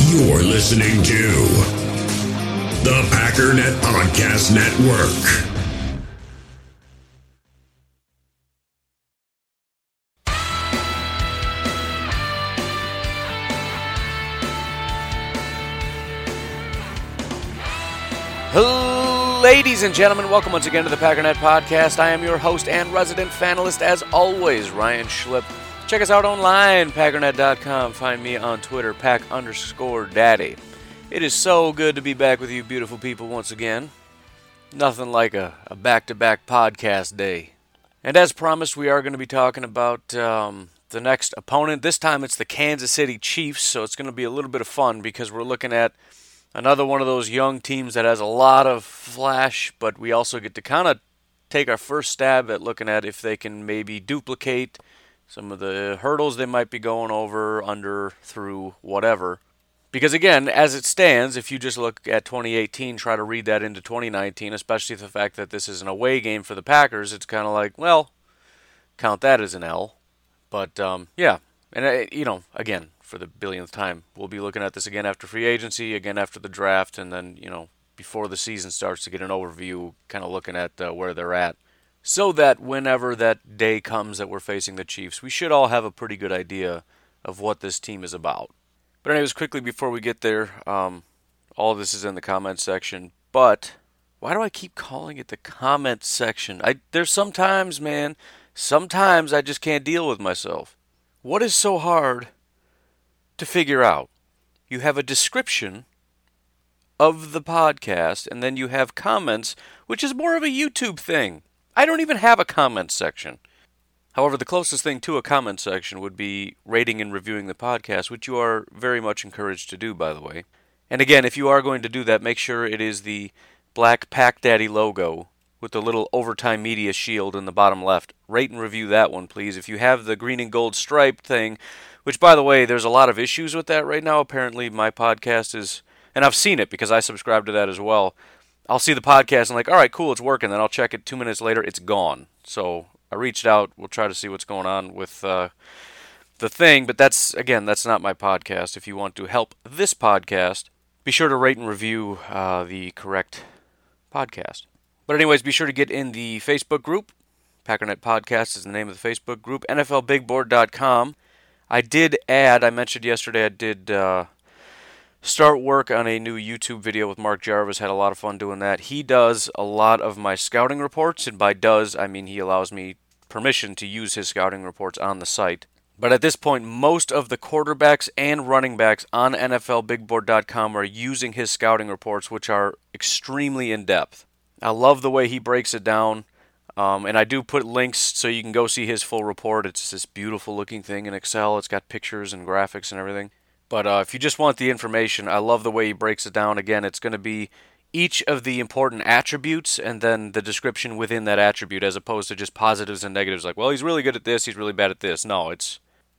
You're listening to the Packernet Podcast Network. Ladies and gentlemen, welcome once again to the Packernet Podcast. I am your host and resident fanalist, as always, Ryan Schlipp. Check us out online, packernet.com. Find me on Twitter, pack_daddy. It is so good to be back with you beautiful people once again. Nothing like a back-to-back podcast day. And as promised, we are going to be talking about the next opponent. This time it's the Kansas City Chiefs, so it's going to be a little bit of fun because we're looking at another one of those young teams that has a lot of flash, but we also get to kind of take our first stab at looking at if they can maybe duplicate some of the hurdles they might be going over, under, through, whatever. Because again, as it stands, if you just look at 2018, try to read that into 2019, especially the fact that this is an away game for the Packers, it's kind of like, well, count that as an L. But, yeah, and, again, for the billionth time, we'll be looking at this again after free agency, again after the draft, and then, before the season starts to get an overview, kind of looking at where they're at. So that whenever that day comes that we're facing the Chiefs, we should all have a pretty good idea of what this team is about. But anyways, quickly before we get there, all of this is in the comments section. But why do I keep calling it the comments section? There's sometimes, man, I just can't deal with myself. What is so hard to figure out? You have a description of the podcast, and then you have comments, which is more of a YouTube thing. I don't even have a comment section. However, the closest thing to a comment section would be rating and reviewing the podcast, which you are very much encouraged to do, by the way. And again, if you are going to do that, make sure it is the black Pack Daddy logo with the little Overtime Media shield in the bottom left. Rate and review that one, please. If you have the green and gold striped thing, which, by the way, there's a lot of issues with that right now. Apparently, my podcast is, and I've seen it because I subscribe to that as well. I'll see the podcast and like, all right, cool, it's working. Then I'll check it 2 minutes later, it's gone. So I reached out. We'll try to see what's going on with the thing. But that's not my podcast. If you want to help this podcast, be sure to rate and review the correct podcast. But anyways, be sure to get in the Facebook group. Packernet Podcast is the name of the Facebook group. NFLBigBoard.com. I mentioned yesterday I did start work on a new YouTube video with Mark Jarvis. Had a lot of fun doing that. He does a lot of my scouting reports, and by does, I mean he allows me permission to use his scouting reports on the site. But at this point, most of the quarterbacks and running backs on NFLBigBoard.com are using his scouting reports, which are extremely in-depth. I love the way he breaks it down, and I do put links so you can go see his full report. It's this beautiful-looking thing in Excel. It's got pictures and graphics and everything. But if you just want the information, I love the way he breaks it down. Again, it's going to be each of the important attributes and then the description within that attribute as opposed to just positives and negatives. Like, well, he's really good at this, he's really bad at this. No, it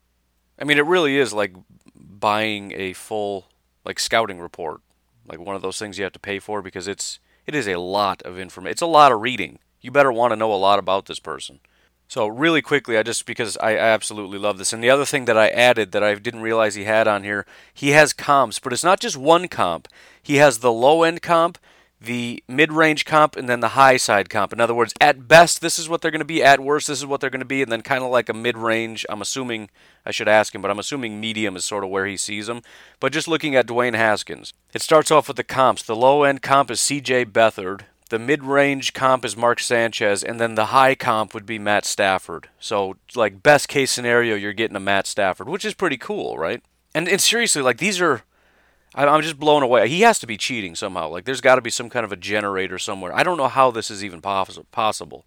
really is like buying a full scouting report. Like one of those things you have to pay for because it is a lot of information. It's a lot of reading. You better want to know a lot about this person. So really quickly, because I absolutely love this. And the other thing that I added that I didn't realize he had on here, he has comps, but it's not just one comp. He has the low-end comp, the mid-range comp, and then the high-side comp. In other words, at best, this is what they're going to be. At worst, this is what they're going to be. And then kind of like a mid-range, I'm assuming, I should ask him, but I'm assuming medium is sort of where he sees them. But just looking at Dwayne Haskins, it starts off with the comps. The low-end comp is C.J. Beathard. The mid-range comp is Mark Sanchez, and then the high comp would be Matt Stafford. So, best case scenario, you're getting a Matt Stafford, which is pretty cool, right? And seriously, these are, I'm just blown away. He has to be cheating somehow. There's got to be some kind of a generator somewhere. I don't know how this is even possible.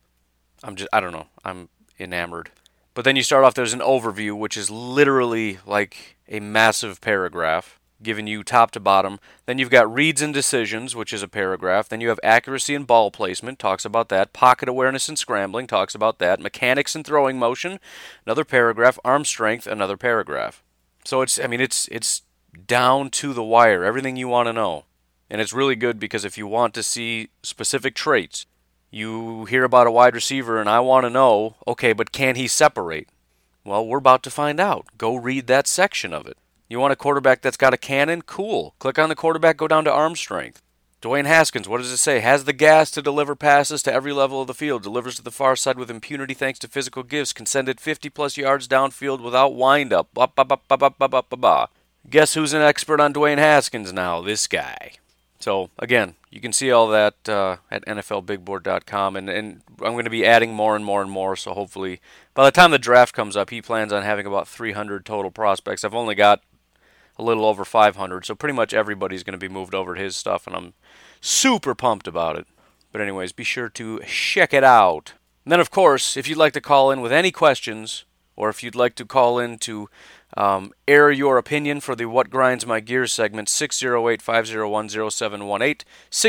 I don't know. I'm enamored. But then you start off, there's an overview, which is literally a massive paragraph, giving you top to bottom. Then you've got reads and decisions, which is a paragraph. Then you have accuracy and ball placement, talks about that. Pocket awareness and scrambling, talks about that. Mechanics and throwing motion, another paragraph. Arm strength, another paragraph. So it's down to the wire, everything you want to know. And it's really good because if you want to see specific traits, you hear about a wide receiver and I want to know, okay, but can he separate? Well, we're about to find out. Go read that section of it. You want a quarterback that's got a cannon? Cool. Click on the quarterback, go down to arm strength. Dwayne Haskins, what does it say? Has the gas to deliver passes to every level of the field. Delivers to the far side with impunity thanks to physical gifts. Can send it 50-plus yards downfield without wind-up. Guess who's an expert on Dwayne Haskins now? This guy. So, again, you can see all that at NFLBigBoard.com, and I'm going to be adding more and more and more, so hopefully by the time the draft comes up, he plans on having about 300 total prospects. I've only got a little over 500, so pretty much everybody's going to be moved over to his stuff, and I'm super pumped about it. But anyways, be sure to check it out. And then, of course, if you'd like to call in with any questions, or if you'd like to call in to air your opinion for the What Grinds My Gears segment, 608-501-0718,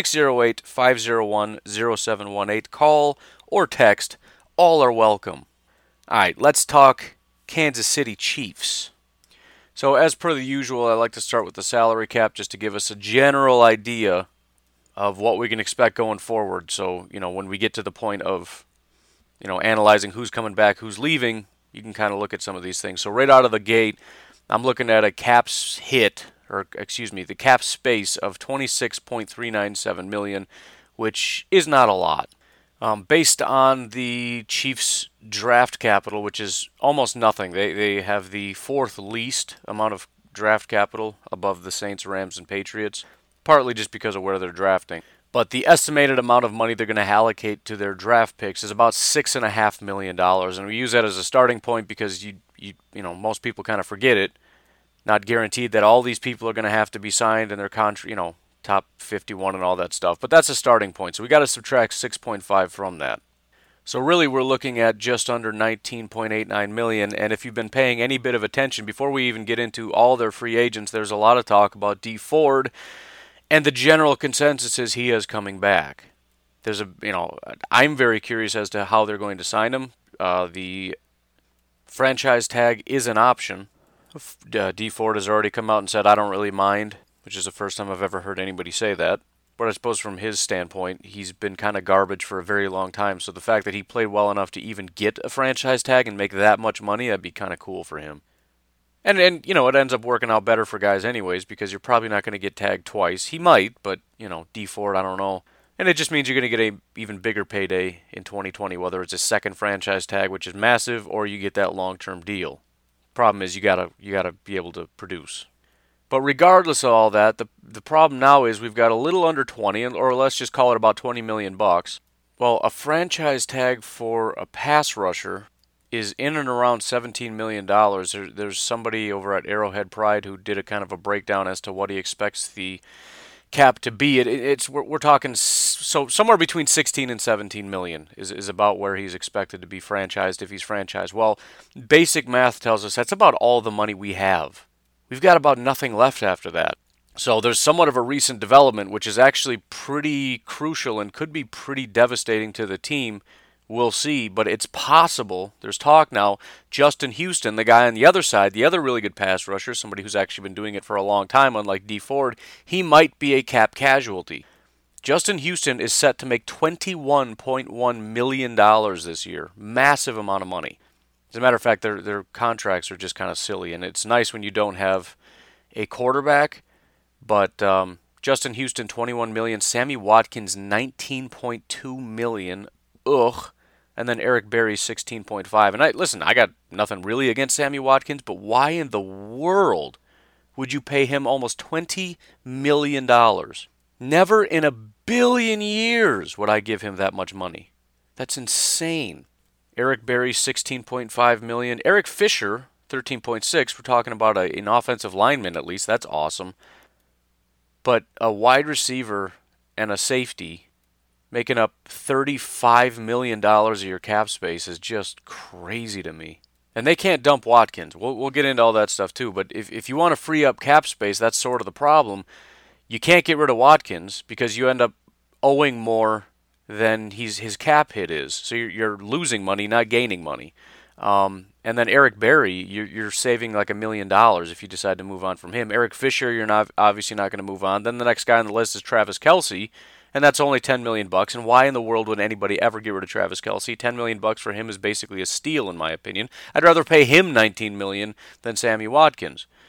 608-501-0718. Call or text, all are welcome. All right, let's talk Kansas City Chiefs. So as per the usual, I like to start with the salary cap just to give us a general idea of what we can expect going forward. So, when we get to the point of, analyzing who's coming back, who's leaving, you can kind of look at some of these things. So right out of the gate, I'm looking at a the cap space of $26.397 million, which is not a lot. Based on the Chiefs' draft capital, which is almost nothing. They have the fourth least amount of draft capital above the Saints, Rams, and Patriots, partly just because of where they're drafting. But the estimated amount of money they're going to allocate to their draft picks is about $6.5 million. And we use that as a starting point because most people kind of forget it. Not guaranteed that all these people are going to have to be signed and their contract, top 51 and all that stuff. But that's a starting point. So we got to subtract 6.5 from that. So really we're looking at just under $19.89 million. And if you've been paying any bit of attention, before we even get into all their free agents, there's a lot of talk about Dee Ford. And the general consensus is he is coming back. I'm very curious as to how they're going to sign him. The franchise tag is an option. Dee Ford has already come out and said, I don't really mind, which is the first time I've ever heard anybody say that. But I suppose from his standpoint, he's been kind of garbage for a very long time. So the fact that he played well enough to even get a franchise tag and make that much money, that'd be kind of cool for him. And it ends up working out better for guys anyways, because you're probably not going to get tagged twice. He might, but, Dee Ford, I don't know. And it just means you're going to get a even bigger payday in 2020, whether it's a second franchise tag, which is massive, or you get that long-term deal. Problem is you gotta be able to produce. But regardless of all that, the problem now is we've got a little under 20, or let's just call it about $20 million. Well, a franchise tag for a pass rusher is in and around $17 million. There's somebody over at Arrowhead Pride who did a kind of a breakdown as to what he expects the cap to be. We're talking so somewhere between 16 and 17 million is about where he's expected to be franchised if he's franchised. Well, basic math tells us that's about all the money we have. We've got about nothing left after that. So there's somewhat of a recent development, which is actually pretty crucial and could be pretty devastating to the team. We'll see, but it's possible. There's talk now. Justin Houston, the guy on the other side, the other really good pass rusher, somebody who's actually been doing it for a long time, unlike Dee Ford, he might be a cap casualty. Justin Houston is set to make $21.1 million this year. Massive amount of money. As a matter of fact, their contracts are just kind of silly, and it's nice when you don't have a quarterback, but Justin Houston, $21 million. Sammy Watkins, $19.2 million. Ugh. And then Eric Berry, 16.5. And I got nothing really against Sammy Watkins, but why in the world would you pay him almost $20 million? Never in a billion years would I give him that much money. That's insane. Eric Berry, $16.5 million. Eric Fisher, $13.6. We're talking about an offensive lineman at least. That's awesome. But a wide receiver and a safety making up $35 million of your cap space is just crazy to me. And they can't dump Watkins. We'll get into all that stuff too. But if you want to free up cap space, that's sort of the problem. You can't get rid of Watkins because you end up owing more than his cap hit is. So you're losing money, not gaining money. And then Eric Berry, you're saving like $1 million if you decide to move on from him. Eric Fisher, you're obviously not going to move on. Then the next guy on the list is Travis Kelce, and that's only $10 million. And why in the world would anybody ever get rid of Travis Kelce? $10 million for him is basically a steal, in my opinion. I'd rather pay him $19 million than Sammy Watkins.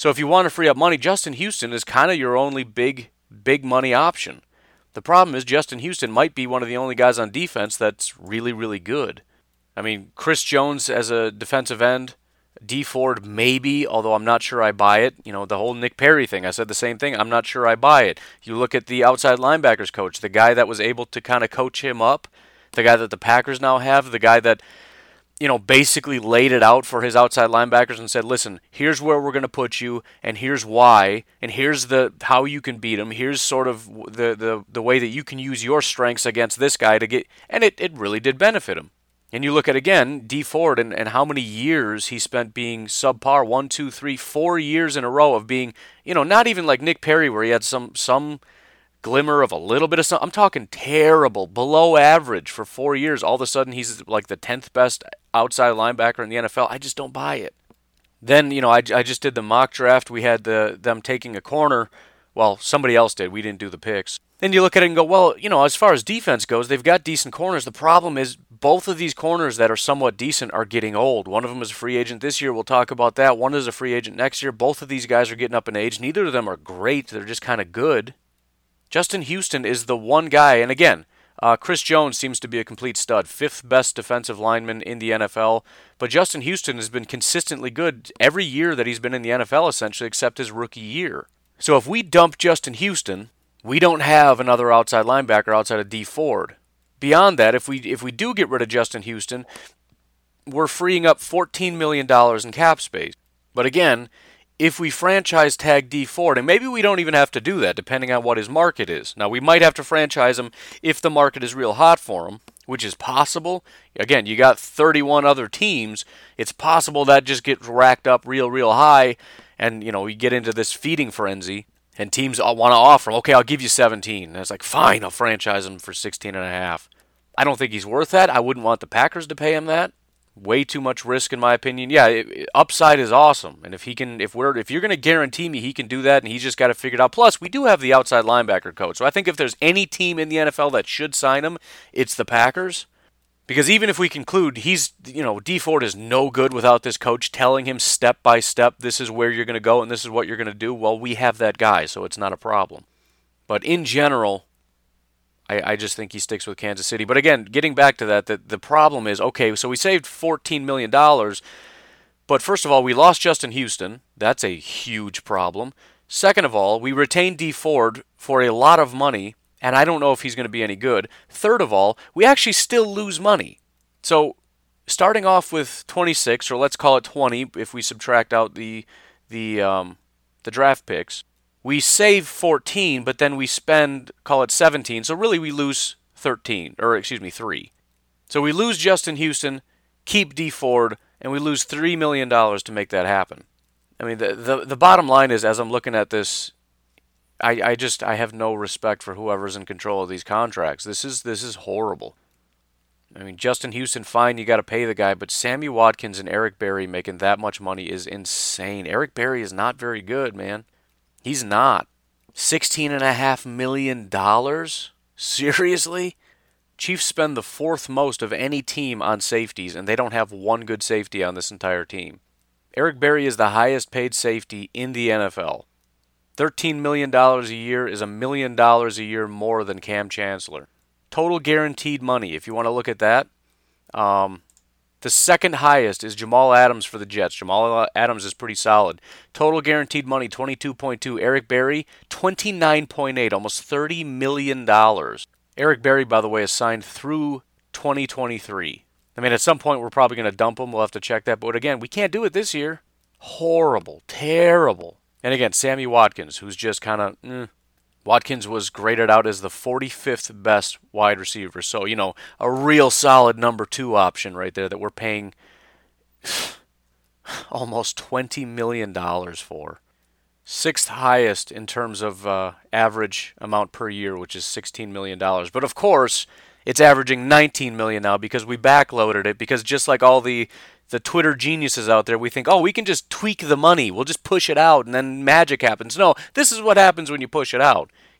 So if you want to free up money, Justin Houston is kind of your only big money option. The problem is Justin Houston might be one of the only guys on defense that's really, really good. I mean, Chris Jones as a defensive end, Dee Ford maybe, although I'm not sure I buy it. You know, the whole Nick Perry thing, I said the same thing. I'm not sure I buy it. You look at the outside linebackers coach, the guy that was able to kind of coach him up, the guy that the Packers now have, the guy that, you know, basically laid it out for his outside linebackers and said, listen, here's where we're going to put you, and here's why, and here's the how you can beat him. Here's sort of the way that you can use your strengths against this guy to get, and it really did benefit him. And you look at, again, Dee Ford and how many years he spent being subpar, 1, 2, 3, 4 years in a row of being, you know, not even like Nick Perry where he had some glimmer of a little bit of something. I'm talking terrible, below average for 4 years. All of a sudden he's like the 10th best outside linebacker in the NFL. I just don't buy it. Then, you know, I just did the mock draft. We had them taking a corner. Well, somebody else did. We didn't do the picks. Then you look at it and go, well, you know, as far as defense goes, they've got decent corners. The problem is both of these corners that are somewhat decent are getting old. One of them is a free agent this year. We'll talk about that. One is a free agent next year. Both of these guys are getting up in age. Neither of them are great. They're just kind of good. Justin Houston is the one guy, and again, Chris Jones seems to be a complete stud, 5th best defensive lineman in the NFL, but Justin Houston has been consistently good every year that he's been in the NFL, essentially, except his rookie year. So if we dump Justin Houston, we don't have another outside linebacker outside of Dee Ford. Beyond that, if we do get rid of Justin Houston, we're freeing up $14 million in cap space. But again, if we franchise tag Dee Ford, and maybe we don't even have to do that depending on what his market is. Now, we might have to franchise him if the market is real hot for him, which is possible. Again, you got 31 other teams. It's possible that just gets racked up real high, and, you know, we get into this feeding frenzy, and teams want to offer him, okay, I'll give you 17. And it's like, fine, I'll franchise him for 16.5. I don't think he's worth that. I wouldn't want the Packers to pay him that. Way too much risk, in my opinion. Yeah, upside is awesome, and if you're going to guarantee me he can do that, and he's just got to figure it out. Plus, we do have the outside linebacker coach, so I think if there's any team in the NFL that should sign him, it's the Packers. Because even if we conclude Dee Ford is no good without this coach telling him step by step, this is where you're going to go and this is what you're going to do, well, we have that guy, so it's not a problem. But in general, I just think he sticks with Kansas City. But again, getting back to that, the problem is, okay, so we saved $14 million, but first of all, we lost Justin Houston. That's a huge problem. Second of all, we retained Dee Ford for a lot of money, and I don't know if he's going to be any good. Third of all, we actually still lose money. So starting off with 26, or let's call it 20 if we subtract out the draft picks, we save 14, but then we spend, call it 17. So really we lose 3. So we lose Justin Houston, keep Dee Ford, and we lose $3 million to make that happen. I mean, the bottom line is, as I'm looking at this, I have no respect for whoever's in control of these contracts. This is horrible. I mean, Justin Houston, fine, you got to pay the guy, but Sammy Watkins and Eric Berry making that much money is insane. Eric Berry is not very good, man. He's not. $16.5 million? Seriously? Chiefs spend the 4th most of any team on safeties, and they don't have one good safety on this entire team. Eric Berry is the highest paid safety in the NFL. $13 million a year is $1 million a year more than Cam Chancellor. Total guaranteed money, if you want to look at that. The second highest is Jamal Adams for the Jets. Jamal Adams is pretty solid. Total guaranteed money, $22.2. Eric Berry, $29.8, almost $30 million. Eric Berry, by the way, is signed through 2023. I mean, at some point we're probably going to dump him. We'll have to check that. But again, we can't do it this year. Horrible. Terrible. And again, Sammy Watkins, who's just kind of... Watkins was graded out as the 45th best wide receiver. So, you know, a real solid number 2 option right there that we're paying almost $20 million for. 6th highest in terms of average amount per year, which is $16 million. But of course, it's averaging $19 million now because we backloaded it, because just like all the Twitter geniuses out there, we think, oh, we can just tweak the money. We'll just push it out and then magic happens. No, this is what happens when you push it out.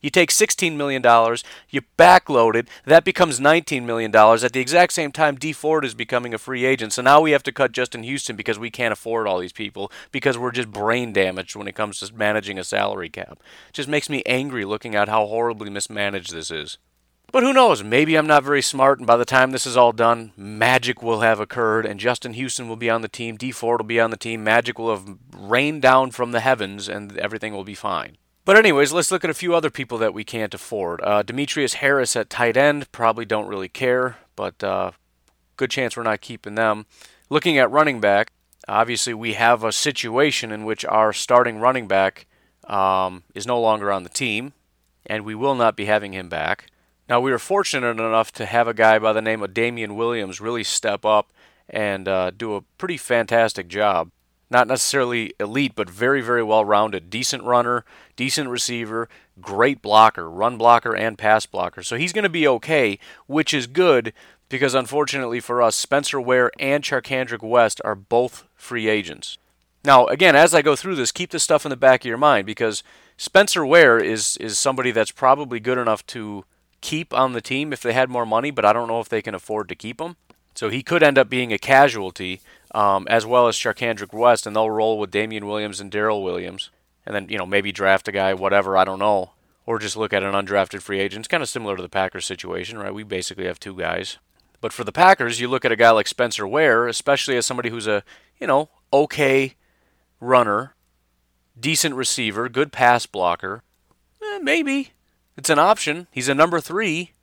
You take $16 million, you backload it, that becomes $19 million. At the exact same time, Dee Ford is becoming a free agent. So now we have to cut Justin Houston because we can't afford all these people, because we're just brain damaged when it comes to managing a salary cap. It just makes me angry looking at how horribly mismanaged this is. But who knows, maybe I'm not very smart, and by the time this is all done, magic will have occurred, and Justin Houston will be on the team, Dee Ford will be on the team, magic will have rained down from the heavens, and everything will be fine. But anyways, let's look at a few other people that we can't afford. Demetrius Harris at tight end, probably don't really care, but good chance we're not keeping them. Looking at running back, obviously we have a situation in which our starting running back is no longer on the team, and we will not be having him back. Now, we were fortunate enough to have a guy by the name of Damian Williams really step up and do a pretty fantastic job. Not necessarily elite, but very, very well-rounded. Decent runner, decent receiver, great blocker, run blocker and pass blocker. So he's going to be okay, which is good because unfortunately for us, Spencer Ware and Charcandrick West are both free agents. Now, again, as I go through this, keep this stuff in the back of your mind because Spencer Ware is somebody that's probably good enough to keep on the team if they had more money, but I don't know if they can afford to keep him. So he could end up being a casualty, as well as Charcandrick West, and they'll roll with Damian Williams and Darrell Williams. And then, maybe draft a guy, whatever, I don't know. Or just look at an undrafted free agent. It's kind of similar to the Packers situation, right? We basically have two guys. But for the Packers, you look at a guy like Spencer Ware, especially as somebody who's a, okay runner, decent receiver, good pass blocker. Maybe. It's an option. He's a number 3.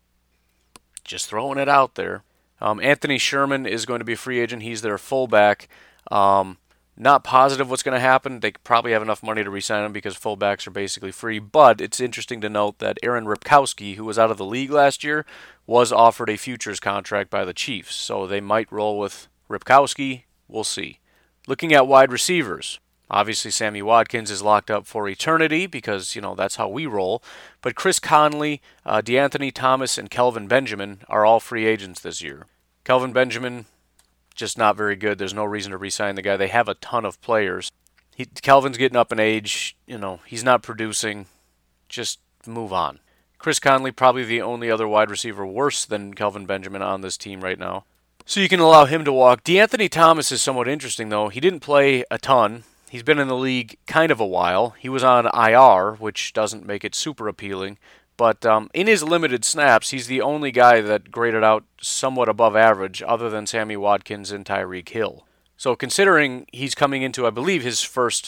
Just throwing it out there. Anthony Sherman is going to be a free agent. He's their fullback. Not positive what's going to happen. They probably have enough money to re-sign him because fullbacks are basically free. But it's interesting to note that Aaron Ripkowski, who was out of the league last year, was offered a futures contract by the Chiefs. So they might roll with Ripkowski. We'll see. Looking at wide receivers. Obviously, Sammy Watkins is locked up for eternity because, that's how we roll. But Chris Conley, DeAnthony Thomas, and Kelvin Benjamin are all free agents this year. Kelvin Benjamin, just not very good. There's no reason to re-sign the guy. They have a ton of players. Kelvin's getting up in age. He's not producing. Just move on. Chris Conley, probably the only other wide receiver worse than Kelvin Benjamin on this team right now. So you can allow him to walk. DeAnthony Thomas is somewhat interesting, though. He didn't play a ton. He's been in the league kind of a while. He was on IR, which doesn't make it super appealing. But in his limited snaps, he's the only guy that graded out somewhat above average other than Sammy Watkins and Tyreek Hill. So considering he's coming into, I believe, his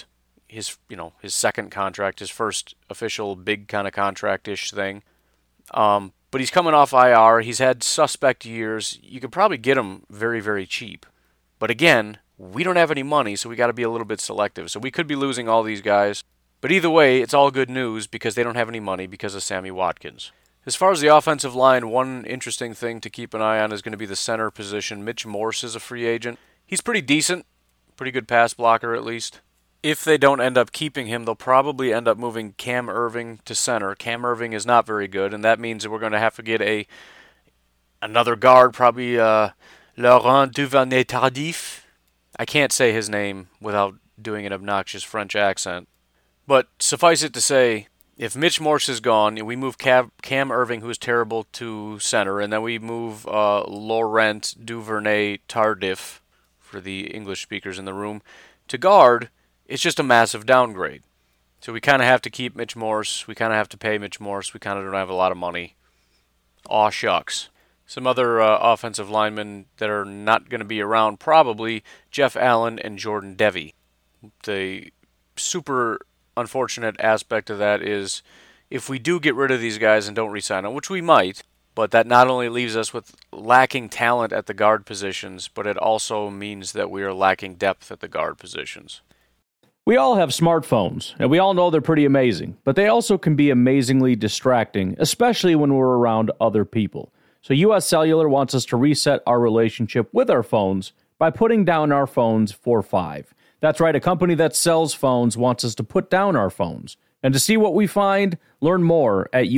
second contract, his first official big kind of contract-ish thing. But he's coming off IR. He's had suspect years. You could probably get him very, very cheap. But again, we don't have any money, so we got to be a little bit selective. So we could be losing all these guys. But either way, it's all good news because they don't have any money because of Sammy Watkins. As far as the offensive line, one interesting thing to keep an eye on is going to be the center position. Mitch Morse is a free agent. He's pretty decent, pretty good pass blocker at least. If they don't end up keeping him, they'll probably end up moving Cam Irving to center. Cam Irving is not very good, and that means that we're going to have to get another guard, probably Laurent Duvernay-Tardif. I can't say his name without doing an obnoxious French accent. But suffice it to say, if Mitch Morse is gone, we move Cam Irving, who is terrible, to center, and then we move Laurent Duvernay-Tardif, for the English speakers in the room, to guard, it's just a massive downgrade. So we kind of have to keep Mitch Morse. We kind of have to pay Mitch Morse. We kind of don't have a lot of money. Aw shucks. Some other offensive linemen that are not going to be around, probably Jeff Allen and Jordan Devey. The super unfortunate aspect of that is if we do get rid of these guys and don't re-sign them, which we might, but that not only leaves us with lacking talent at the guard positions, but it also means that we are lacking depth at the guard positions. We all have smartphones, and we all know they're pretty amazing, but they also can be amazingly distracting, especially when we're around other people. So US Cellular wants us to reset our relationship with our phones by putting down our phones for $5. That's right, a company that sells phones wants us to put down our phones. And to see what we find, learn more at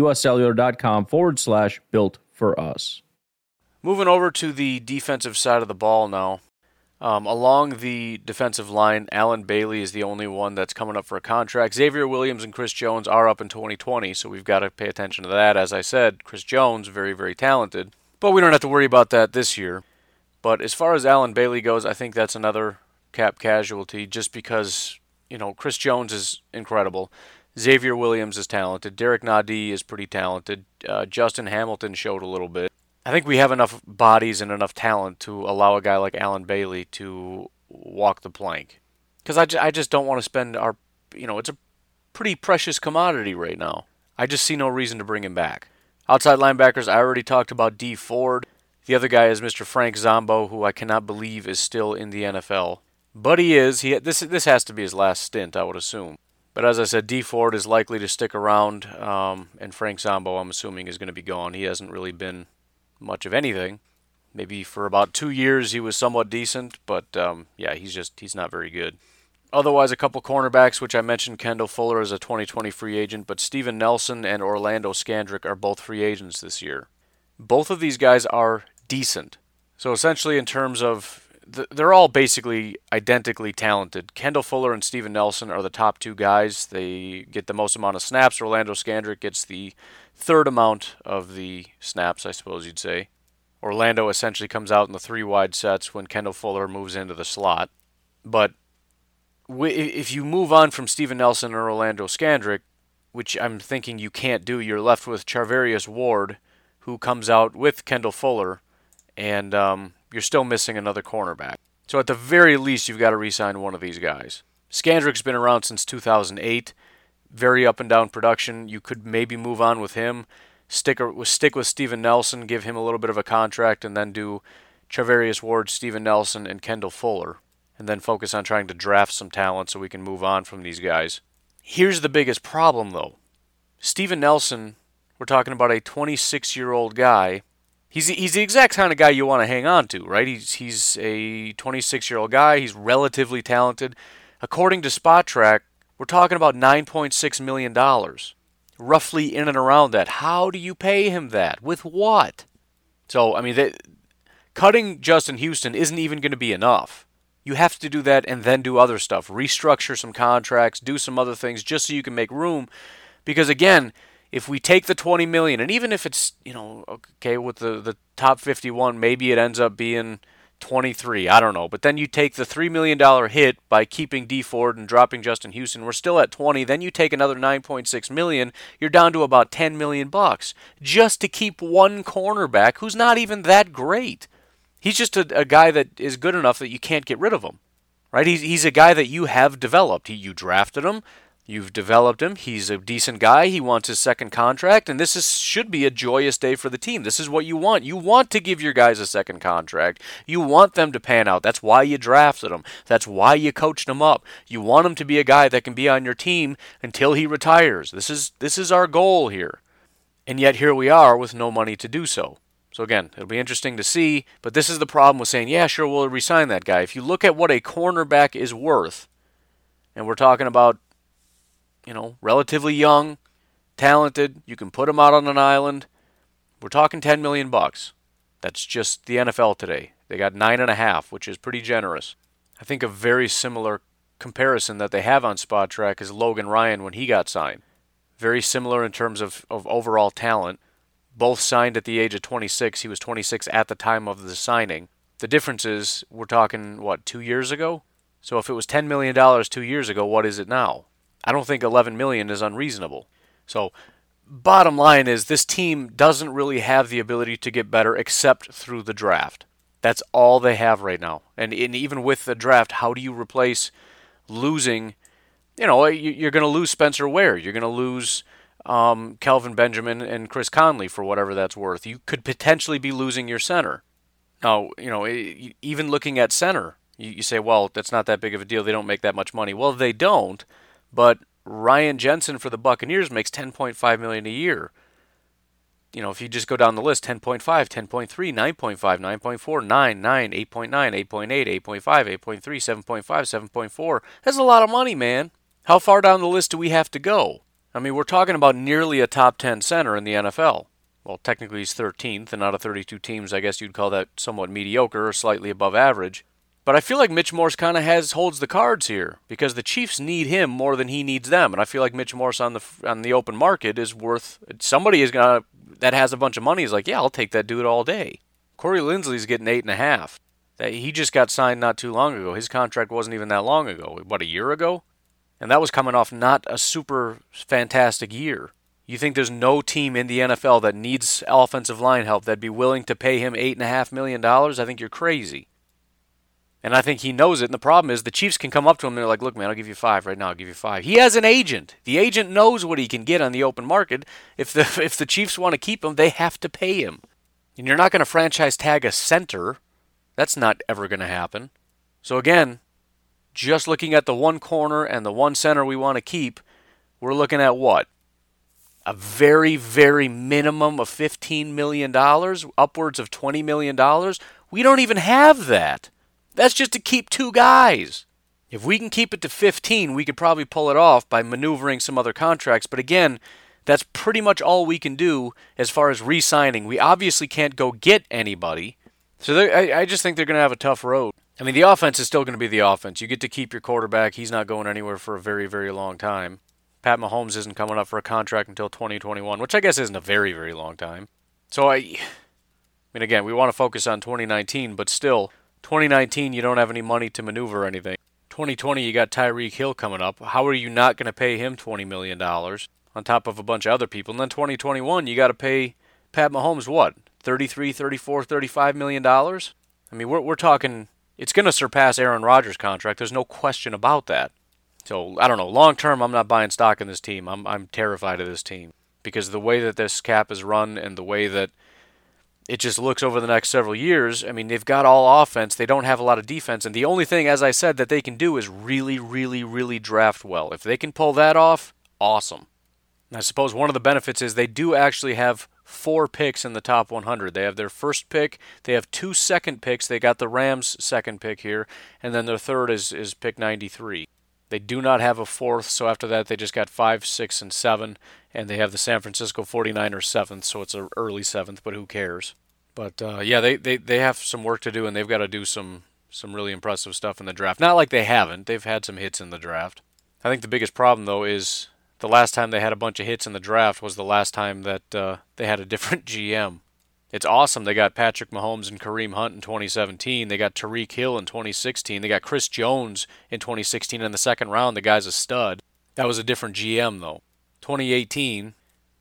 uscellular.com/built for us. Moving over to the defensive side of the ball now. Along the defensive line, Allen Bailey is the only one that's coming up for a contract. Xavier Williams and Chris Jones are up in 2020, so we've got to pay attention to that. As I said, Chris Jones, very, very talented. But we don't have to worry about that this year. But as far as Allen Bailey goes, I think that's another cap casualty just because, Chris Jones is incredible. Xavier Williams is talented. Derek Nadi is pretty talented. Justin Hamilton showed a little bit. I think we have enough bodies and enough talent to allow a guy like Allen Bailey to walk the plank. Because I just don't want to spend it's a pretty precious commodity right now. I just see no reason to bring him back. Outside linebackers, I already talked about Dee Ford. The other guy is Mr. Frank Zombo, who I cannot believe is still in the NFL. But he is. This has to be his last stint, I would assume. But as I said, Dee Ford is likely to stick around, and Frank Zombo, I'm assuming, is going to be gone. He hasn't really been much of anything. Maybe for about 2 years he was somewhat decent, but he's not very good. Otherwise, a couple cornerbacks, which I mentioned, Kendall Fuller is a 2020 free agent, but Steven Nelson and Orlando Scandrick are both free agents this year. Both of these guys are decent. So essentially in terms of, they're all basically identically talented. Kendall Fuller and Steven Nelson are the top two guys. They get the most amount of snaps. Orlando Scandrick gets the third amount of the snaps, I suppose you'd say. Orlando essentially comes out in the 3 wide sets when Kendall Fuller moves into the slot. But if you move on from Steven Nelson or Orlando Scandrick, which I'm thinking you can't do, you're left with Charvarius Ward, who comes out with Kendall Fuller, and you're still missing another cornerback. So at the very least, you've got to re-sign one of these guys. Scandrick's been around since 2008. Very up and down production. You could maybe move on with him. Stick with Steven Nelson, give him a little bit of a contract, and then do Charvarius Ward, Steven Nelson, and Kendall Fuller. And then focus on trying to draft some talent so we can move on from these guys. Here's the biggest problem, though. Steven Nelson, we're talking about a 26-year-old guy. He's the exact kind of guy you want to hang on to, right? He's a 26-year-old guy. He's relatively talented. According to SpotTrack, we're talking about $9.6 million. Roughly in and around that. How do you pay him that? With what? So, cutting Justin Houston isn't even going to be enough. You have to do that and then do other stuff. Restructure some contracts, do some other things just so you can make room. Because again, if we take the $20 million, and even if it's, okay, with the top 51, maybe it ends up being 23, I don't know. But then you take the $3 million hit by keeping Dee Ford and dropping Justin Houston. We're still at 20. Then you take another $9.6 million. You're down to about $10 million just to keep one cornerback who's not even that great. He's just a guy that is good enough that you can't get rid of him, right? He's a guy that you have developed. You drafted him. You've developed him. He's a decent guy. He wants his second contract, and this should be a joyous day for the team. This is what you want. You want to give your guys a second contract. You want them to pan out. That's why you drafted him. That's why you coached him up. You want him to be a guy that can be on your team until he retires. This is our goal here. And yet here we are with no money to do so. So again, it'll be interesting to see, but this is the problem with saying, yeah, sure, we'll re-sign that guy. If you look at what a cornerback is worth, and we're talking about, relatively young, talented, you can put him out on an island, we're talking $10 million. That's just the NFL today. They got 9.5, which is pretty generous. I think a very similar comparison that they have on SpotTrack is Logan Ryan when he got signed. Very similar in terms of overall talent. Both signed at the age of 26. He was 26 at the time of the signing. The difference is, we're talking, 2 years ago? So if it was $10 million 2 years ago, what is it now? I don't think $11 million is unreasonable. So, bottom line is, this team doesn't really have the ability to get better except through the draft. That's all they have right now. And even with the draft, how do you replace losing? You're going to lose Spencer Ware. You're going to lose Kelvin Benjamin and Chris Conley for whatever that's worth. You could potentially be losing your center. Now, even looking at center, you say, well, that's not that big of a deal. They don't make that much money. Well, they don't, but Ryan Jensen for the Buccaneers makes $10.5 million a year. If you just go down the list, 10.5, 10.3, 9.5, 9.4, 9, 9, 8.9, 8.8, 8.5, 8.3, 7.5, 7.4. That's a lot of money, man. How far down the list do we have to go? We're talking about nearly a top 10 center in the NFL. Well, technically he's 13th, and out of 32 teams, I guess you'd call that somewhat mediocre or slightly above average. But I feel like Mitch Morse kind of holds the cards here because the Chiefs need him more than he needs them, and I feel like Mitch Morse on the open market is worth. Somebody is gonna that has a bunch of money is like, yeah, I'll take that dude all day. Corey Linsley's getting 8.5. He just got signed not too long ago. His contract wasn't even that long ago. What, a year ago? And that was coming off not a super fantastic year. You think there's no team in the NFL that needs offensive line help that'd be willing to pay him $8.5 million? I think you're crazy. And I think he knows it. And the problem is the Chiefs can come up to him and they're like, look, man, I'll give you 5 right now. I'll give you 5. He has an agent. The agent knows what he can get on the open market. If the Chiefs want to keep him, they have to pay him. And you're not going to franchise tag a center. That's not ever going to happen. So again, just looking at the one corner and the one center we want to keep, we're looking at what? A very, very minimum of $15 million, upwards of $20 million. We don't even have that. That's just to keep 2 guys. If we can keep it to 15, we could probably pull it off by maneuvering some other contracts. But again, that's pretty much all we can do as far as re-signing. We obviously can't go get anybody. So I just think they're going to have a tough road. I mean, the offense is still going to be the offense. You get to keep your quarterback. He's not going anywhere for a very, very long time. Pat Mahomes isn't coming up for a contract until 2021, which I guess isn't a very, very long time. So, I mean, again, we want to focus on 2019, but still, 2019, you don't have any money to maneuver anything. 2020, you got Tyreek Hill coming up. How are you not going to pay him $20 million on top of a bunch of other people? And then 2021, you got to pay Pat Mahomes what? $33, $34, $35 million? I mean, we're talking, it's going to surpass Aaron Rodgers' contract. There's no question about that. So, I don't know. Long term, I'm not buying stock in this team. I'm terrified of this team because the way that this cap is run and the way that it just looks over the next several years, I mean, they've got all offense. They don't have a lot of defense. And the only thing, as I said, that they can do is really, really, really draft well. If they can pull that off, awesome. And I suppose one of the benefits is they do actually have 4 picks in the top 100. They have their first pick. They have 2 second picks. They got the Rams' second pick here. And then their third is pick 93. They do not have a 4th, so after that they just got 5, 6, and 7. And they have the San Francisco 49ers 7th, so it's an early 7th, but who cares? But, yeah, they have some work to do, and they've got to do some really impressive stuff in the draft. Not like they haven't. They've had some hits in the draft. I think the biggest problem, though, is the last time they had a bunch of hits in the draft was the last time that they had a different GM. It's awesome they got Patrick Mahomes and Kareem Hunt in 2017. They got Tyreek Hill in 2016. They got Chris Jones in 2016 in the second round. The guy's a stud. That was a different GM, though. 2018,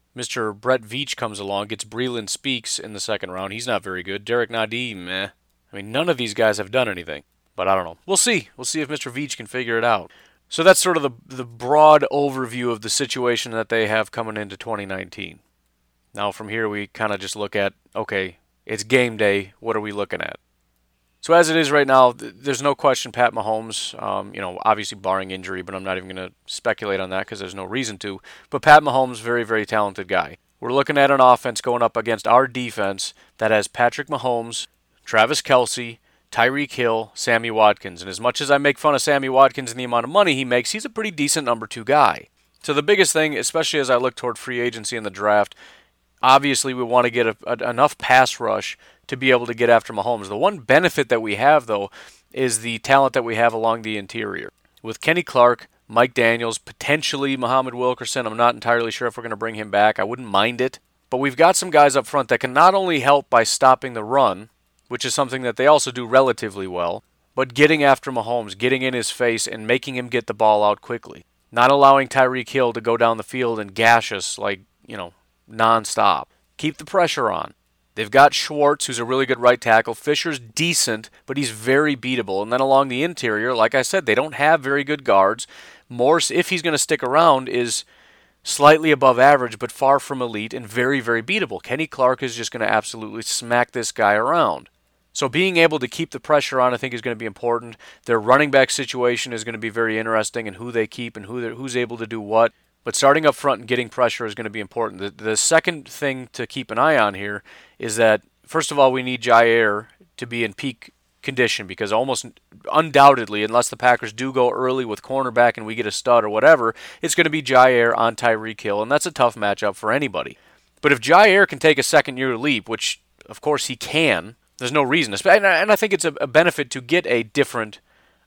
Mr. Brett Veach comes along, gets Breeland Speaks in the second round. He's not very good. Derek Nadeem, meh. I mean, none of these guys have done anything. But I don't know. We'll see. We'll see if Mr. Veach can figure it out. So that's sort of the broad overview of the situation that they have coming into 2019. Now from here we kind of just look at, okay, it's game day. What are we looking at? So as it is right now, there's no question Pat Mahomes, obviously barring injury, but I'm not even going to speculate on that because there's no reason to. But Pat Mahomes, very, very talented guy. We're looking at an offense going up against our defense that has Patrick Mahomes, Travis Kelce, Tyreek Hill, Sammy Watkins. And as much as I make fun of Sammy Watkins and the amount of money he makes, he's a pretty decent number 2 guy. So the biggest thing, especially as I look toward free agency in the draft, obviously we want to get enough pass rush to be able to get after Mahomes. The one benefit that we have, though, is the talent that we have along the interior. With Kenny Clark, Mike Daniels, potentially Muhammad Wilkerson. I'm not entirely sure if we're going to bring him back. I wouldn't mind it. But we've got some guys up front that can not only help by stopping the run, which is something that they also do relatively well, but getting after Mahomes, getting in his face, and making him get the ball out quickly. Not allowing Tyreek Hill to go down the field and gash us nonstop. Keep the pressure on. They've got Schwartz, who's a really good right tackle. Fisher's decent, but he's very beatable. And then along the interior, like I said, they don't have very good guards. Morse, if he's going to stick around, is slightly above average, but far from elite and very, very beatable. Kenny Clark is just going to absolutely smack this guy around. So being able to keep the pressure on, I think, is going to be important. Their running back situation is going to be very interesting, and who they keep and who's able to do what. But starting up front and getting pressure is going to be important. The second thing to keep an eye on here is that, first of all, we need Jair to be in peak condition because almost undoubtedly, unless the Packers do go early with cornerback and we get a stud or whatever, it's going to be Jair on Tyreek Hill, and that's a tough matchup for anybody. But if Jair can take a second-year leap, which, of course, he can, There's no reason. And I think it's a benefit to get a different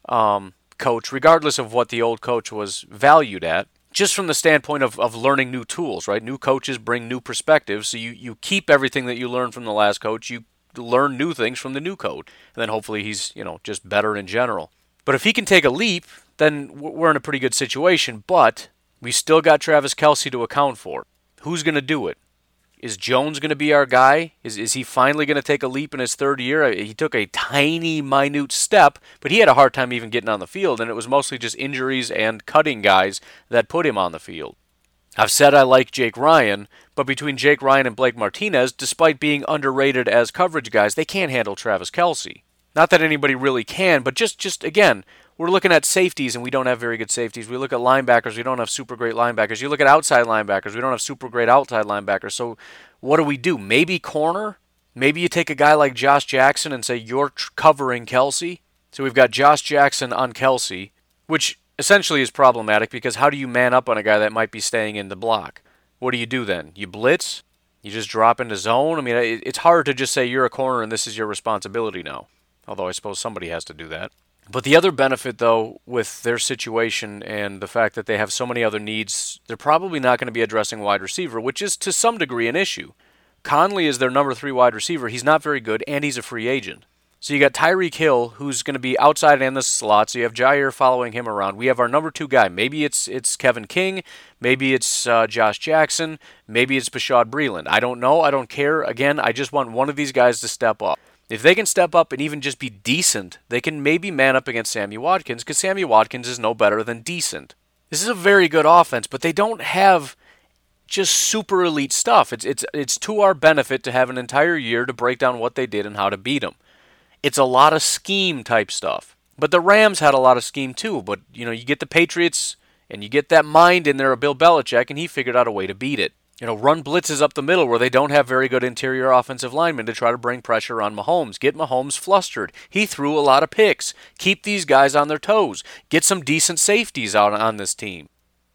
coach, regardless of what the old coach was valued at, just from the standpoint of learning new tools, right? New coaches bring new perspectives, so you keep everything that you learned from the last coach, you learn new things from the new coach, and then hopefully he's, just better in general. But if he can take a leap, then we're in a pretty good situation, but we still got Travis Kelce to account for. Who's going to do it? Is Jones going to be our guy? Is he finally going to take a leap in his third year? He took a tiny, minute step, but he had a hard time even getting on the field, and it was mostly just injuries and cutting guys that put him on the field. I've said I like Jake Ryan, but between Jake Ryan and Blake Martinez, despite being underrated as coverage guys, they can't handle Travis Kelce. Not that anybody really can, but just again, we're looking at safeties, and we don't have very good safeties. We look at linebackers, we don't have super great linebackers. You look at outside linebackers, we don't have super great outside linebackers. So what do? Maybe corner? Maybe you take a guy like Josh Jackson and say, you're covering Kelce. So we've got Josh Jackson on Kelce, which essentially is problematic because how do you man up on a guy that might be staying in the block? What do you do then? You blitz? You just drop into zone? I mean, it's hard to just say you're a corner and this is your responsibility now. Although I suppose somebody has to do that. But the other benefit, though, with their situation and the fact that they have so many other needs, they're probably not going to be addressing wide receiver, which is to some degree an issue. Conley is their number 3 wide receiver. He's not very good, and he's a free agent. So you got Tyreek Hill, who's going to be outside in the slot, so you have Jair following him around. We have our number 2 guy. Maybe it's Kevin King. Maybe it's Josh Jackson. Maybe it's Bashaud Breeland. I don't know. I don't care. Again, I just want one of these guys to step up. If they can step up and even just be decent, they can maybe man up against Sammy Watkins, because Sammy Watkins is no better than decent. This is a very good offense, but they don't have just super elite stuff. It's to our benefit to have an entire year to break down what they did and how to beat them. It's a lot of scheme type stuff. But the Rams had a lot of scheme too. But, you get the Patriots and you get that mind in there of Bill Belichick, and he figured out a way to beat it. Run blitzes up the middle where they don't have very good interior offensive linemen to try to bring pressure on Mahomes. Get Mahomes flustered. He threw a lot of picks. Keep these guys on their toes. Get some decent safeties out on this team.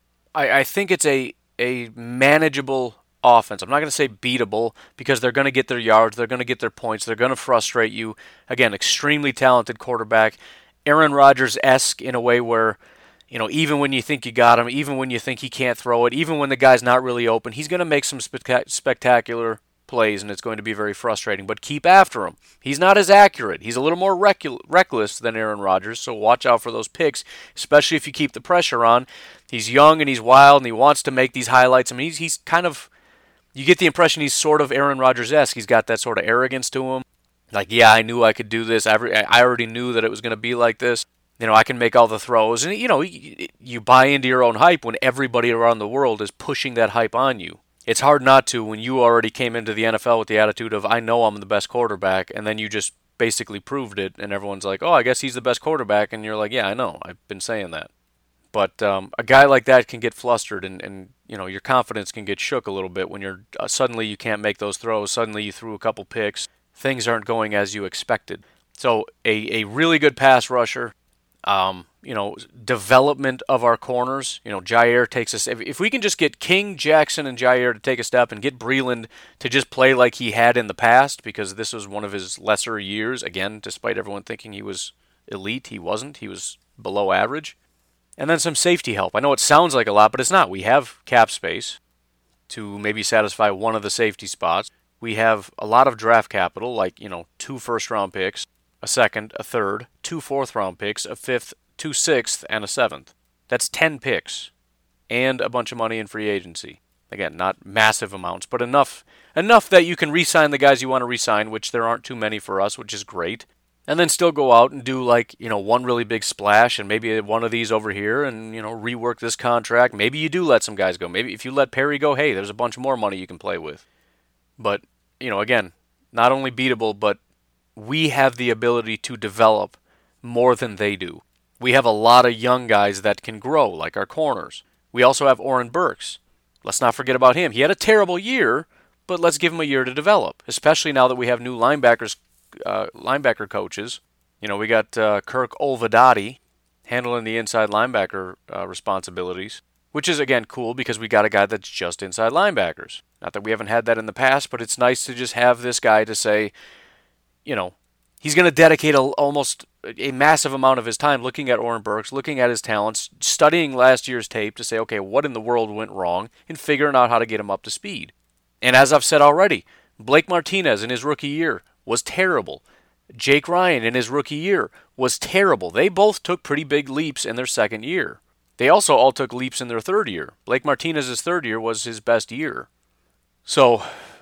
I think it's a manageable offense. I'm not going to say beatable because they're going to get their yards. They're going to get their points. They're going to frustrate you. Again, extremely talented quarterback. Aaron Rodgers-esque in a way where even when you think you got him, even when you think he can't throw it, even when the guy's not really open, he's going to make some spectacular plays, and it's going to be very frustrating. But keep after him. He's not as accurate. He's a little more reckless than Aaron Rodgers, so watch out for those picks, especially if you keep the pressure on. He's young and he's wild, and he wants to make these highlights. I mean, he's kind of, you get the impression he's sort of Aaron Rodgers-esque. He's got that sort of arrogance to him. Like, yeah, I knew I could do this. I already knew that it was going to be like this. I can make all the throws. And, you buy into your own hype when everybody around the world is pushing that hype on you. It's hard not to when you already came into the NFL with the attitude of, I know I'm the best quarterback, and then you just basically proved it, and everyone's like, oh, I guess he's the best quarterback, and you're like, yeah, I know. I've been saying that. But a guy like that can get flustered, and your confidence can get shook a little bit when you're suddenly you can't make those throws. Suddenly you threw a couple picks. Things aren't going as you expected. So a really good pass rusher. Development of our corners. Jair takes us. If we can just get King, Jackson, and Jair to take a step and get Breeland to just play like he had in the past, because this was one of his lesser years. Again, despite everyone thinking he was elite, he wasn't. He was below average. And then some safety help. I know it sounds like a lot, but it's not. We have cap space to maybe satisfy one of the safety spots. We have a lot of draft capital, like 2 first-round picks. A second, a third, 2 fourth-round picks, a fifth, 2 sixth, and a seventh. That's 10 picks, and a bunch of money in free agency. Again, not massive amounts, but enough that you can re-sign the guys you want to re-sign, which there aren't too many for us, which is great. And then still go out and do one really big splash, and maybe one of these over here, and rework this contract. Maybe you do let some guys go. Maybe if you let Perry go, hey, there's a bunch more money you can play with. But again, not only beatable, but we have the ability to develop more than they do. We have a lot of young guys that can grow, like our corners. We also have Oren Burks. Let's not forget about him. He had a terrible year, but let's give him a year to develop, especially now that we have new linebacker coaches. We got Kirk Olvidati handling the inside linebacker responsibilities, which is, again, cool because we got a guy that's just inside linebackers. Not that we haven't had that in the past, but it's nice to just have this guy to say, he's going to dedicate almost a massive amount of his time looking at Oren Burks, looking at his talents, studying last year's tape to say, okay, what in the world went wrong, and figuring out how to get him up to speed. And as I've said already, Blake Martinez in his rookie year was terrible. Jake Ryan in his rookie year was terrible. They both took pretty big leaps in their second year. They also all took leaps in their third year. Blake Martinez's third year was his best year. So,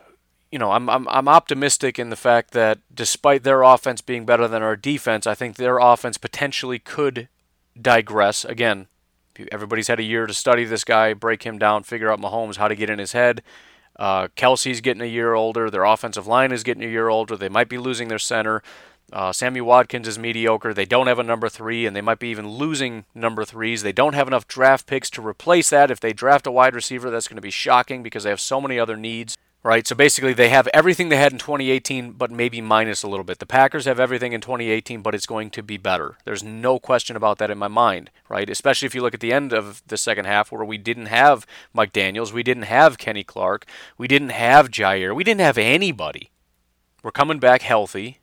I'm optimistic in the fact that despite their offense being better than our defense, I think their offense potentially could digress. Again, everybody's had a year to study this guy, break him down, figure out Mahomes, how to get in his head. Kelsey's getting a year older. Their offensive line is getting a year older. They might be losing their center. Sammy Watkins is mediocre. They don't have a number 3, and they might be even losing number 3s. They don't have enough draft picks to replace that. If they draft a wide receiver, that's going to be shocking because they have so many other needs. Right, so basically they have everything they had in 2018, but maybe minus a little bit. The Packers have everything in 2018, but it's going to be better. There's no question about that in my mind, right? Especially if you look at the end of the second half where we didn't have Mike Daniels, we didn't have Kenny Clark, we didn't have Jair, we didn't have anybody. We're coming back healthy.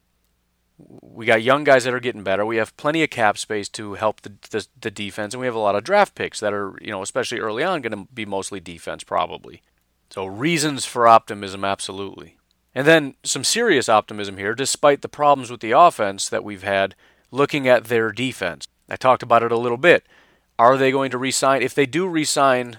We got young guys that are getting better. We have plenty of cap space to help the defense, and we have a lot of draft picks that are, especially early on, going to be mostly defense probably. So reasons for optimism, absolutely. And then some serious optimism here, despite the problems with the offense that we've had, looking at their defense. I talked about it a little bit. Are they going to re-sign? If they do re-sign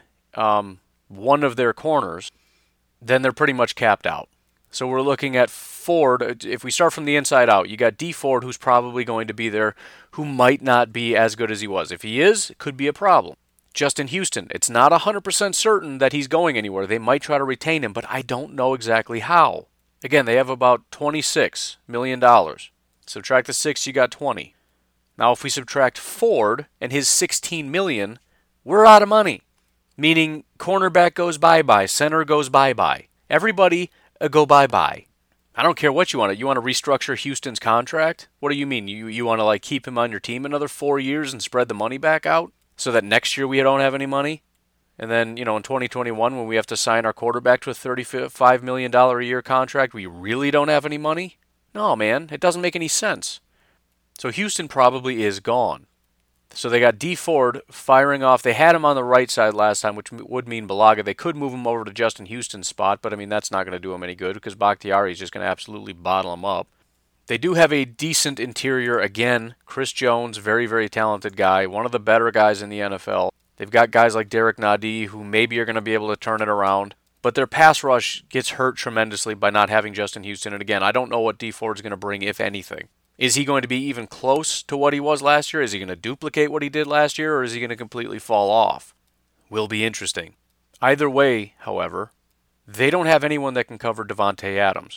one of their corners, then they're pretty much capped out. So we're looking at Ford. If we start from the inside out, you got Dee Ford, who's probably going to be there, who might not be as good as he was. If he is, it could be a problem. Justin Houston, it's not 100% certain that he's going anywhere. They might try to retain him, but I don't know exactly how. Again, they have about $26 million. Subtract the 6, you got 20. Now, if we subtract Ford and his $16 million, we're out of money. Meaning, cornerback goes bye-bye, center goes bye-bye. Everybody go bye-bye. I don't care what you want. You want to restructure Houston's contract? What do you mean? You want to keep him on your team another 4 years and spread the money back out? So that next year we don't have any money? And then, in 2021 when we have to sign our quarterback to a $35 million a year contract, we really don't have any money? No, man, it doesn't make any sense. So Houston probably is gone. So they got Dee Ford firing off. They had him on the right side last time, which would mean Balaga. They could move him over to Justin Houston's spot, but that's not going to do him any good because Bakhtiari is just going to absolutely bottle him up. They do have a decent interior. Again, Chris Jones, very, very talented guy, one of the better guys in the NFL. They've got guys like Derek Nadi who maybe are going to be able to turn it around. But their pass rush gets hurt tremendously by not having Justin Houston. And again, I don't know what Dee Ford's going to bring, if anything. Is he going to be even close to what he was last year? Is he going to duplicate what he did last year? Or is he going to completely fall off? Will be interesting. Either way, however, they don't have anyone that can cover Devontae Adams.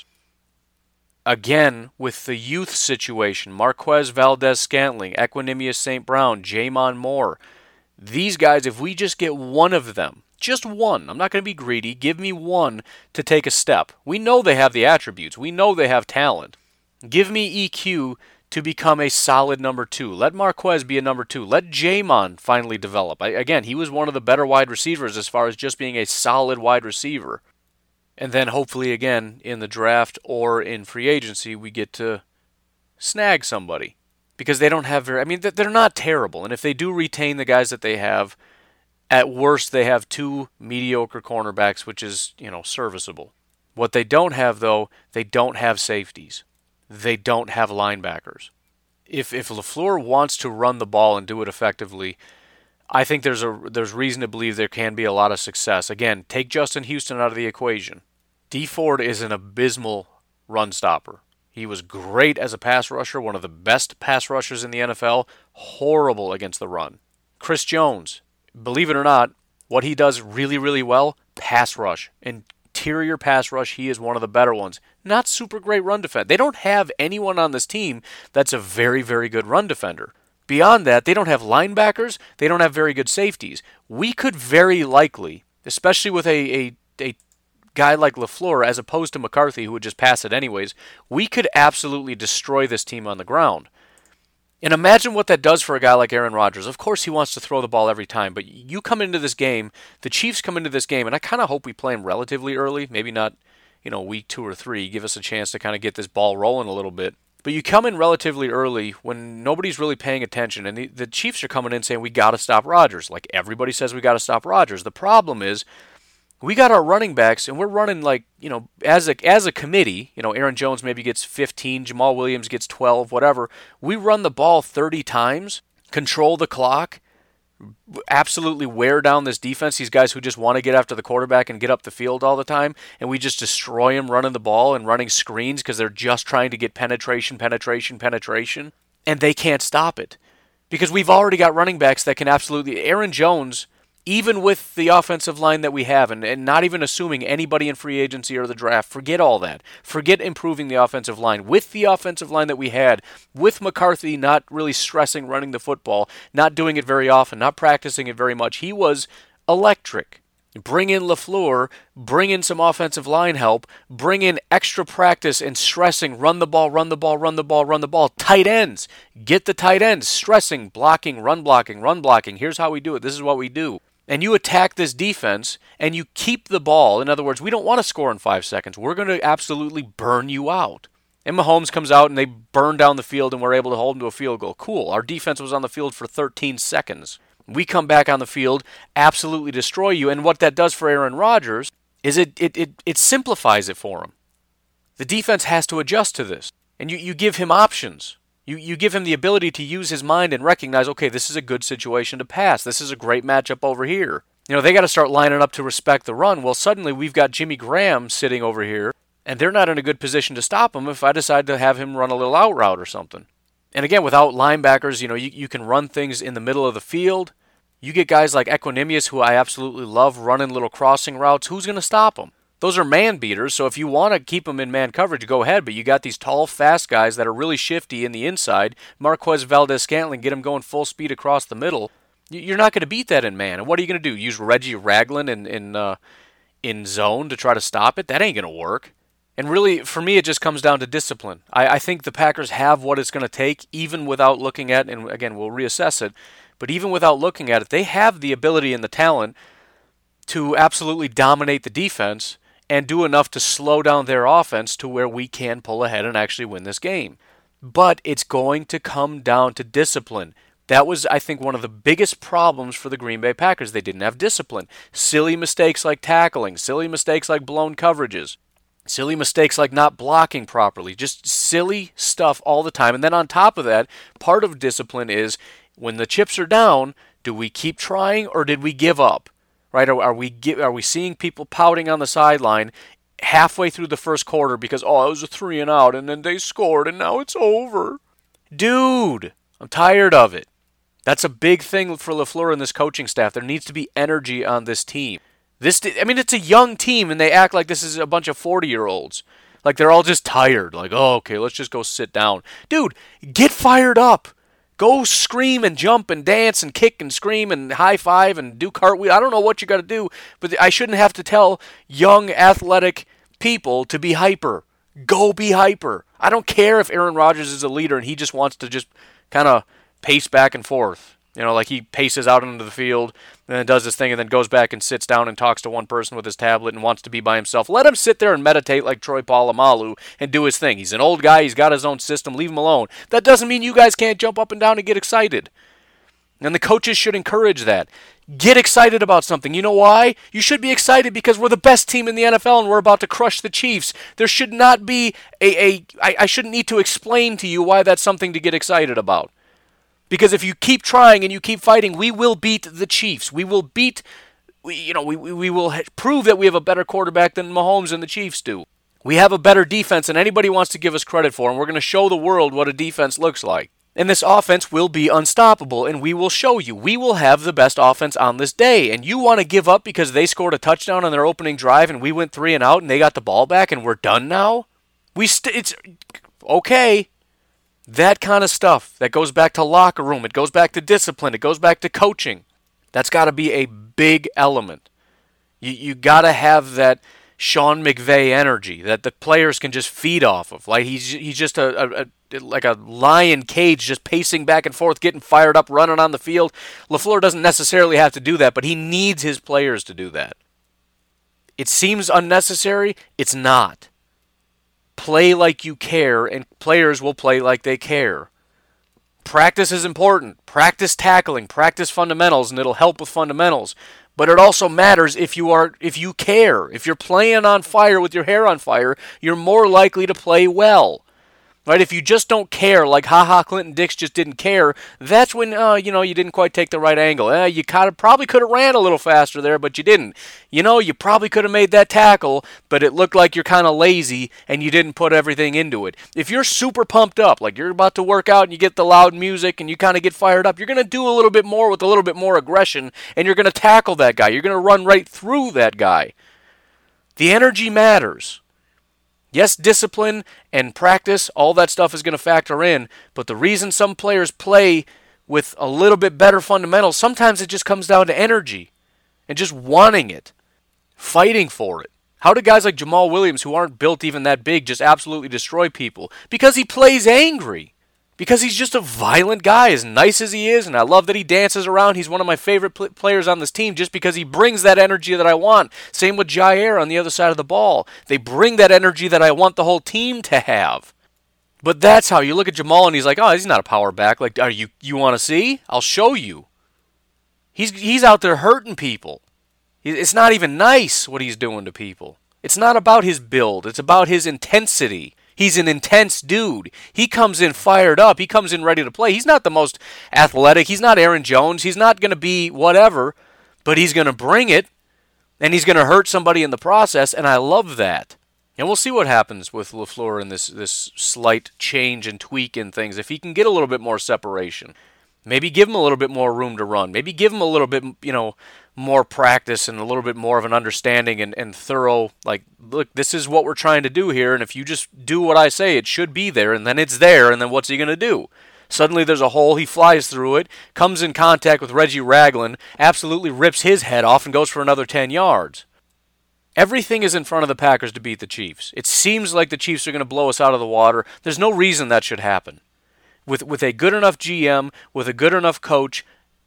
Again, with the youth situation, Marquez Valdez-Scantling, Equanimous St. Brown, Jamon Moore, these guys, if we just get one of them, just one, I'm not going to be greedy, give me one to take a step. We know they have the attributes. We know they have talent. Give me EQ to become a solid number 2. Let Marquez be a number 2. Let Jamon finally develop. Again, he was one of the better wide receivers as far as just being a solid wide receiver. And then hopefully again in the draft or in free agency we get to snag somebody. Because they don't have they're not terrible. And if they do retain the guys that they have, at worst they have 2 mediocre cornerbacks, which is, serviceable. What they don't have though, they don't have safeties. They don't have linebackers. If LaFleur wants to run the ball and do it effectively, I think there's reason to believe there can be a lot of success. Again, take Justin Houston out of the equation. Dee Ford is an abysmal run stopper. He was great as a pass rusher, one of the best pass rushers in the NFL, horrible against the run. Chris Jones, believe it or not, what he does really, really well, pass rush. Interior pass rush, he is one of the better ones. Not super great run defense. They don't have anyone on this team that's a very, very good run defender. Beyond that, they don't have linebackers. They don't have very good safeties. We could very likely, especially with a guy like LaFleur as opposed to McCarthy who would just pass it anyways, we could absolutely destroy this team on the ground. And imagine what that does for a guy like Aaron Rodgers. Of course he wants to throw the ball every time, but you come into this game, the Chiefs come into this game, and I kind of hope we play them relatively early, maybe not week 2 or 3, give us a chance to kind of get this ball rolling a little bit. But you come in relatively early when nobody's really paying attention, and the Chiefs are coming in saying, we got to stop Rodgers. Like everybody says we got to stop Rodgers. The problem is we got our running backs, and we're running as a committee, Aaron Jones maybe gets 15, Jamal Williams gets 12, whatever. We run the ball 30 times, control the clock, absolutely wear down this defense, these guys who just want to get after the quarterback and get up the field all the time, and we just destroy them running the ball and running screens because they're just trying to get penetration, and they can't stop it. Because we've already got running backs that can absolutely... Aaron Jones, even with the offensive line that we have, and not even assuming anybody in free agency or the draft, forget all that. Forget improving the offensive line. With the offensive line that we had, with McCarthy not really stressing running the football, not doing it very often, not practicing it very much, he was electric. Bring in LaFleur, bring in some offensive line help, bring in extra practice and stressing, run the ball. Tight ends, get the tight ends, stressing, blocking, run blocking. Here's how we do it. This is what we do. And you attack this defense, and you keep the ball. In other words, we don't want to score in 5 seconds. We're going to absolutely burn you out. And Mahomes comes out, and they burn down the field, and we're able to hold them to a field goal. Cool. Our defense was on the field for 13 seconds. We come back on the field, absolutely destroy you. And what that does for Aaron Rodgers is it simplifies it for him. The defense has to adjust to this. And you give him options. You give him the ability to use his mind and recognize, okay, this is a good situation to pass. This is a great matchup over here. They got to start lining up to respect the run. Well, suddenly we've got Jimmy Graham sitting over here, and they're not in a good position to stop him if I decide to have him run a little out route or something. And again, without linebackers, you can run things in the middle of the field. You get guys like Equanimeous, who I absolutely love, running little crossing routes. Who's going to stop them? Those are man beaters, so if you want to keep them in man coverage, go ahead, but you got these tall, fast guys that are really shifty in the inside. Marquez Valdes-Scantling, get them going full speed across the middle. You're not going to beat that in man. And what are you going to do? Use Reggie Ragland in zone to try to stop it? That ain't going to work. And really, for me, it just comes down to discipline. I think the Packers have what it's going to take, even without looking at, and again, we'll reassess it, but even without looking at it, they have the ability and the talent to absolutely dominate the defense and do enough to slow down their offense to where we can pull ahead and actually win this game. But it's going to come down to discipline. That was, I think, one of the biggest problems for the Green Bay Packers. They didn't have discipline. Silly mistakes like tackling, silly mistakes like blown coverages, silly mistakes like not blocking properly, just silly stuff all the time. And then on top of that, part of discipline is when the chips are down, do we keep trying or did we give up? Right? Are we seeing people pouting on the sideline halfway through the first quarter because, it was a 3 and out and then they scored and now it's over? Dude, I'm tired of it. That's a big thing for LaFleur and this coaching staff. There needs to be energy on this team. It's a young team and they act like this is a bunch of 40-year-olds. Like they're all just tired. Like, okay, let's just go sit down. Dude, get fired up. Go scream and jump and dance and kick and scream and high five and do cartwheel. I don't know what you got to do, but I shouldn't have to tell young athletic people to be hyper. Go be hyper. I don't care if Aaron Rodgers is a leader and he just wants to just kind of pace back and forth. Like he paces out into the field and then does this thing and then goes back and sits down and talks to one person with his tablet and wants to be by himself. Let him sit there and meditate like Troy Polamalu and do his thing. He's an old guy. He's got his own system. Leave him alone. That doesn't mean you guys can't jump up and down and get excited. And the coaches should encourage that. Get excited about something. You know why? You should be excited because we're the best team in the NFL and we're about to crush the Chiefs. There should not be I shouldn't need to explain to you why that's something to get excited about. Because if you keep trying and you keep fighting, we will beat the Chiefs. We will beat, we will prove that we have a better quarterback than Mahomes and the Chiefs do. We have a better defense than anybody wants to give us credit for, and we're going to show the world what a defense looks like. And this offense will be unstoppable, and we will show you. We will have the best offense on this day. And you want to give up because they scored a touchdown on their opening drive and we went 3 and out and they got the ball back and we're done now? It's okay. That kind of stuff, that goes back to locker room, it goes back to discipline, it goes back to coaching. That's got to be a big element. You got to have that Sean McVay energy that the players can just feed off of. Like he's just like a lion cage just pacing back and forth, getting fired up, running on the field. LaFleur doesn't necessarily have to do that, but he needs his players to do that. It seems unnecessary. It's not. Play like you care, and players will play like they care. Practice is important. Practice tackling, practice fundamentals, and it'll help with fundamentals. But it also matters if you care. If you're playing on fire with your hair on fire, you're more likely to play well. Right? If you just don't care, like Clinton Dix just didn't care, that's when you didn't quite take the right angle. You probably could have ran a little faster there, but you didn't. You probably could have made that tackle, but it looked like you're kind of lazy and you didn't put everything into it. If you're super pumped up, like you're about to work out and you get the loud music and you kind of get fired up, you're going to do a little bit more with a little bit more aggression, and you're going to tackle that guy. You're going to run right through that guy. The energy matters. Yes, discipline and practice, all that stuff is going to factor in, but the reason some players play with a little bit better fundamentals, sometimes it just comes down to energy and just wanting it, fighting for it. How do guys like Jamal Williams, who aren't built even that big, just absolutely destroy people? Because he plays angry. Because he's just a violent guy, as nice as he is, and I love that he dances around. He's one of my favorite players on this team just because he brings that energy that I want. Same with Jair on the other side of the ball. They bring that energy that I want the whole team to have. But that's how you look at Jamal and he's like, oh, he's not a power back. Like, you want to see? I'll show you. He's out there hurting people. It's not even nice what he's doing to people. It's not about his build. It's about his intensity. He's an intense dude. He comes in fired up. He comes in ready to play. He's not the most athletic. He's not Aaron Jones. He's not going to be whatever, but he's going to bring it, and he's going to hurt somebody in the process, and I love that. And we'll see what happens with LaFleur and this slight change and tweak in things. If he can get a little bit more separation, maybe give him a little bit more room to run. Maybe give him a little bit, more practice and a little bit more of an understanding and thorough, like, look, this is what we're trying to do here, and if you just do what I say, it should be there, and then it's there, and then what's he going to do? Suddenly there's a hole, he flies through it, comes in contact with Reggie Ragland, absolutely rips his head off and goes for another 10 yards. Everything is in front of the Packers to beat the Chiefs. It seems like the Chiefs are going to blow us out of the water. There's no reason that should happen. With a good enough GM, with a good enough coach,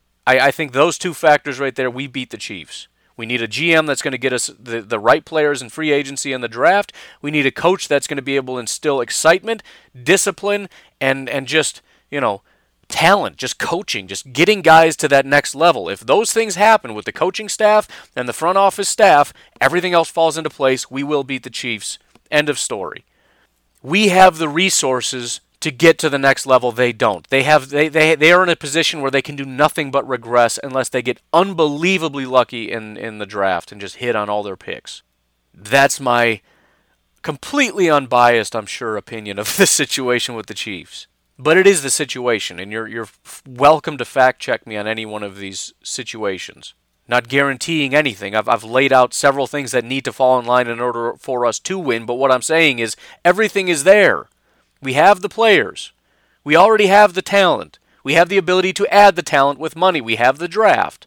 I think those two factors right there, we beat the Chiefs. We need a GM that's going to get us the right players in free agency and the draft. We need a coach that's going to be able to instill excitement, discipline, and just, talent, just coaching, just getting guys to that next level. If those things happen with the coaching staff and the front office staff, everything else falls into place. We will beat the Chiefs. End of story. We have the resources to get to the next level. They don't. They are in a position where they can do nothing but regress unless they get unbelievably lucky in the draft and just hit on all their picks. That's my completely unbiased, I'm sure, opinion of the situation with the Chiefs. But it is the situation, and you're welcome to fact check me on any one of these situations. Not guaranteeing anything. I've laid out several things that need to fall in line in order for us to win, but what I'm saying is everything is there. We have the players. We already have the talent. We have the ability to add the talent with money. We have the draft.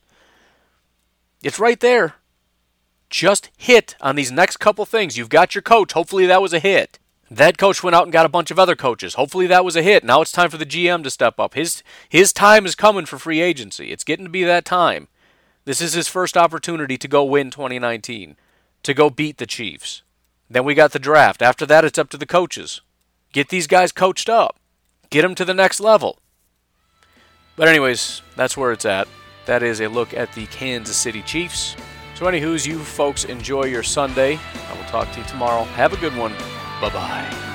It's right there. Just hit on these next couple things. You've got your coach. Hopefully that was a hit. That coach went out and got a bunch of other coaches. Hopefully that was a hit. Now it's time for the GM to step up. His time is coming for free agency. It's getting to be that time. This is his first opportunity to go win 2019, to go beat the Chiefs. Then we got the draft. After that, it's up to the coaches. Get these guys coached up. Get them to the next level. But anyways, that's where it's at. That is a look at the Kansas City Chiefs. So anywhoos, you folks enjoy your Sunday. I will talk to you tomorrow. Have a good one. Bye-bye.